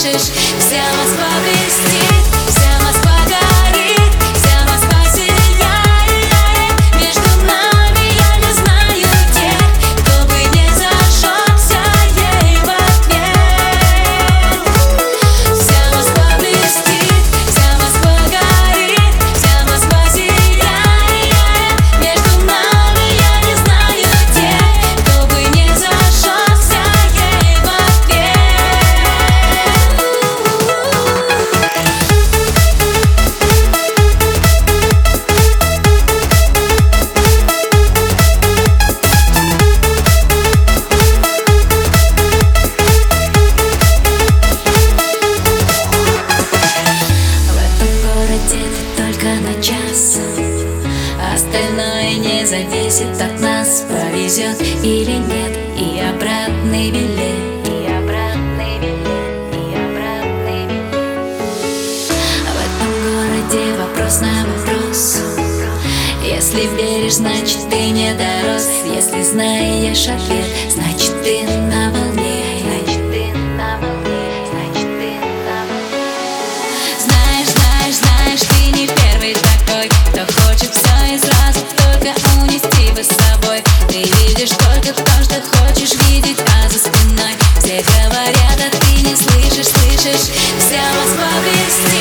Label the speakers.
Speaker 1: слышишь? Вся Москва блестит, вся Москва горит, вся Москва сияет. Между нами я не знаю тех, кто бы не зажегся ей в ответ. Вся Москва блестит, вся Москва горит, вся Москва сияет. Между нами я не знаю тех, кто бы не зажегся ей в ответ. Только на час, остальное не зависит от нас. Повезет или нет, и обратный билет, и обратный билет, и обратный билет. В этом городе вопрос на вопрос. Если веришь, значит ты не дорос. Если знаешь ответ, значит ты на волне. Знаешь, ты не первый такой, кто хочет все и сразу только унести бы с собой. Ты видишь только то, что хочешь видеть, а за спиной все говорят, а ты не слышишь. Вся Москва блестит.